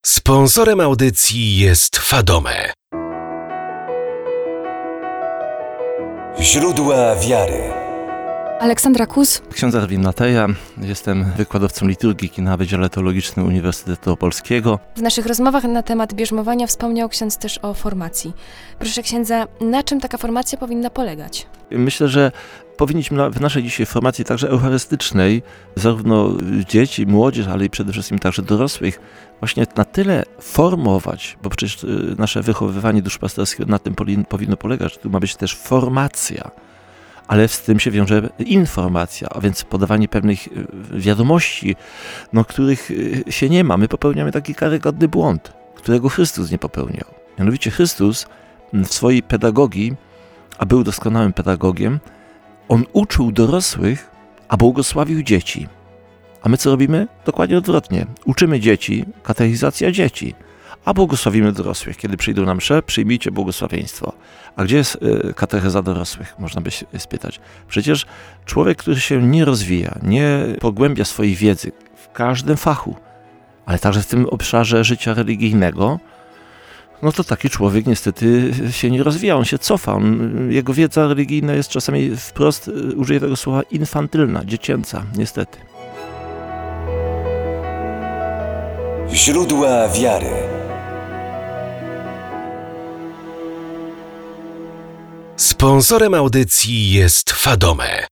Sponsorem audycji jest Fadome. Źródła wiary. Aleksandra Kus. Ksiądz Erwin Mateja, jestem wykładowcą liturgiki na Wydziale Teologicznym Uniwersytetu Opolskiego. W naszych rozmowach na temat bierzmowania wspomniał ksiądz też o formacji. Proszę księdza, na czym taka formacja powinna polegać? Myślę, że powinniśmy w naszej dzisiaj formacji także eucharystycznej, zarówno dzieci, młodzież, ale i przede wszystkim także dorosłych, właśnie na tyle formować, bo przecież nasze wychowywanie duszpasterskiego na tym powinno polegać, że tu ma być też formacja. Ale z tym się wiąże informacja, a więc podawanie pewnych wiadomości, których się nie ma. My popełniamy taki karygodny błąd, którego Chrystus nie popełniał. Mianowicie Chrystus w swojej pedagogii, a był doskonałym pedagogiem, on uczył dorosłych, a błogosławił dzieci. A my co robimy? Dokładnie odwrotnie. Uczymy dzieci, katechizacja dzieci, a błogosławimy dorosłych. Kiedy przyjdą na mszę, przyjmijcie błogosławieństwo. A gdzie jest katecheza dorosłych? Można by się spytać. Przecież człowiek, który się nie rozwija, nie pogłębia swojej wiedzy w każdym fachu, ale także w tym obszarze życia religijnego, to taki człowiek niestety się nie rozwija, on się cofa. Jego wiedza religijna jest czasami wprost, użyję tego słowa, infantylna, dziecięca, niestety. Źródła wiary. Sponsorem audycji jest Fadome.